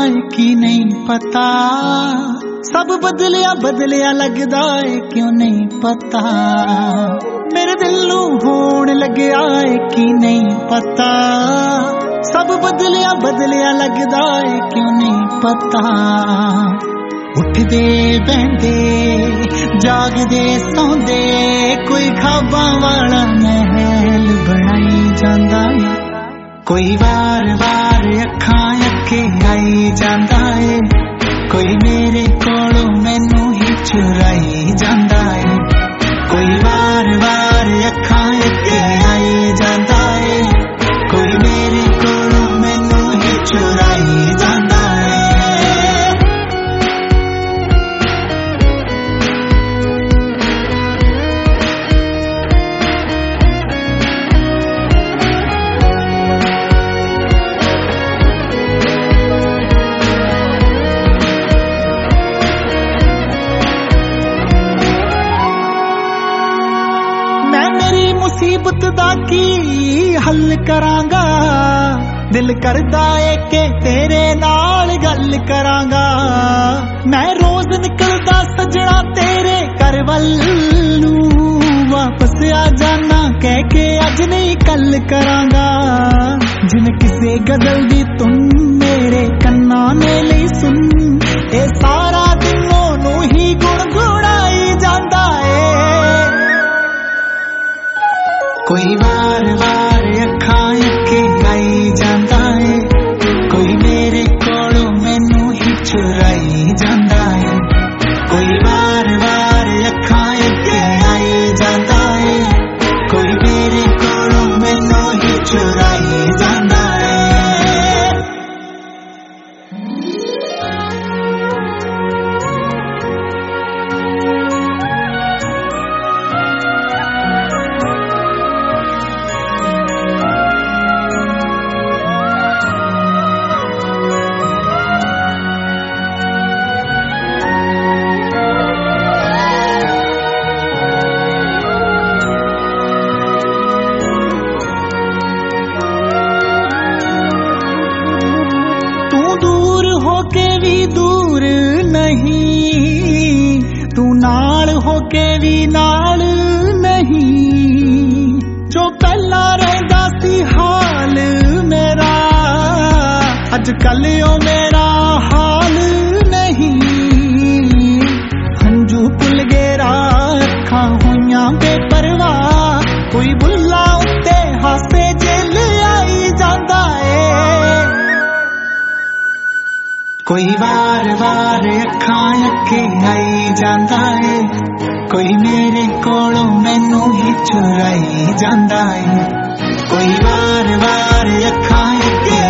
है कि नहीं पता, सब बदलिया बदलिया लगदा है क्यों नहीं पता, मेरे दिल नू होण लग्या है कि नहीं पता, सब बदलिया बदलिया लगदा है क्यों नहीं पता। उठदे बहंदे जागदे सौंदे कोई ख्वाबां वाला महल बनाई जांदा है, कोई वार वार अखां अखे आई जांदा है, कोई मेरे कोलों मैनू ही चुराई जांदा है, कोई वार वार अखां अखे आई जांदा है, कोई मेरे कोलों मैनू ही चुराई जांदा है। मुसीबत दा की हल करांगा, दिल करदा है कि तेरे नाल गल करांगा, मैं रोज निकलदा सजना तेरे घर वल्लू, वापस आ जाना कह के अज नहीं कल करांगा, जिन किसे गजल दी तुम मेरे कन्ना ने नहीं सुन, ए सारा दिन ओनू ही गुणगुणाई जांदा है, कोई वार वार अखां अखे आई जांदा है, कोई मेरे कोलों मैनू ही चुराई जांदा है, कोई वार वार अखां अखे आई जांदा है, कोई मेरे कोलों मैनू ही चुराई जांदा है। दूर नहीं तू नाल होके भी नाल नहीं, जो पहला रहंदा सी हाल मेरा अजकल ओ मेरा हाल नहीं, हंजू भुल गए अखां होइयां बेपरवाह, कोई बुल्ला उत्ते हासे जेल आई जांदा है, कोई वार वार अखां अखे आई जांदा है, कोई मेरे कोलों मैनू ही चुराई जांदा है, कोई वार वार अखां अखे